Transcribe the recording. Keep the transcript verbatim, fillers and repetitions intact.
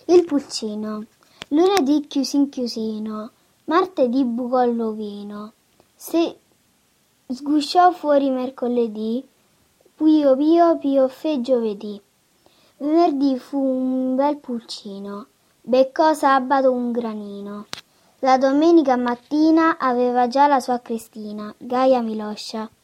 Il pulcino. Lunedì chiusin chiusino, martedì bucò l'ovino, se sgusciò fuori mercoledì, pio pio pioffè giovedì. Venerdì fu un bel pulcino, beccò sabato un granino. La domenica mattina aveva già la sua Cristina, Gaia Miloscia.